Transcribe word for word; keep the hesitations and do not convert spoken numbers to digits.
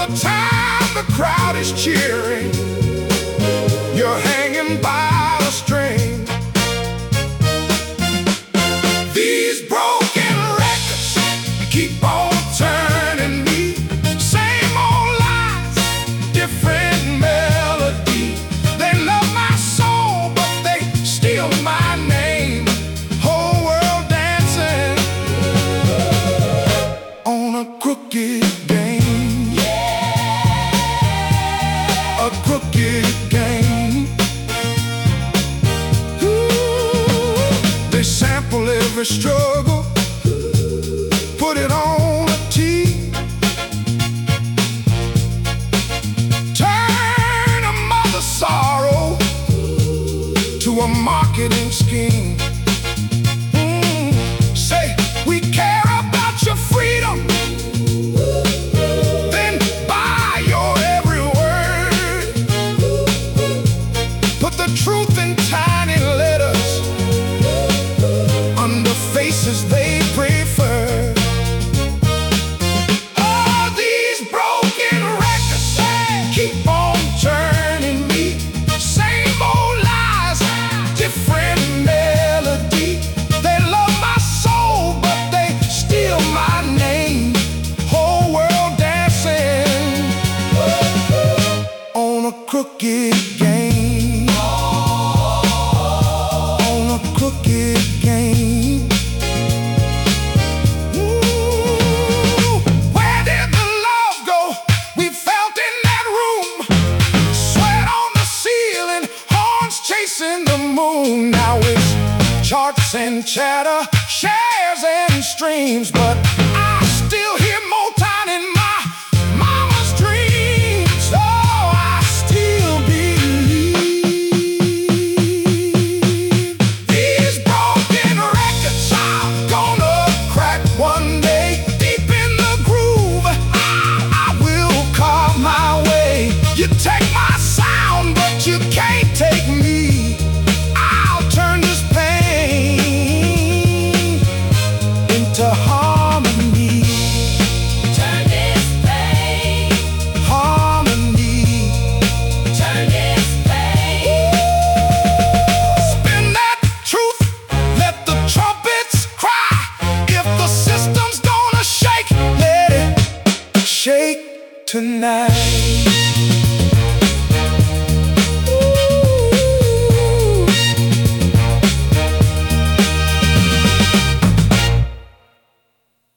time the crowd is cheering, you're hanging by a string. These broken records keep on turning me. Same old lies, different melody. They love my soul, but they steal my name. Whole world dancing on a crooked game. Yeah, a crooked game. Ooh, they sample every struggle, put it on a tee, turn a mother's sorrow to a marketing scheme. Mm, say we care about your freedom, then buy your every word. Put the truth in tiny letters under faces they prefer. All these broken records keep on turning me. Same old lies, different melody. They love my soul, but they steal my name. Whole world dancing on a crooked game. On a crooked game. Ooh, where did the love go we felt in that room? Sweat on the ceiling, horns chasing the moon. Now it's charts and chatter, shares and streams, but I still hear Motown in my mama's dreams. Oh, I still believe these broken records are gonna crack one day. Deep in the groove, I, I will carve my way. You take my sound, but you can't take me. I'll turn this pain into harmony. Turn this pain, harmony. Turn this pain. Spin that truth, let the trumpets cry. If the system's gonna shake, let it shake tonight.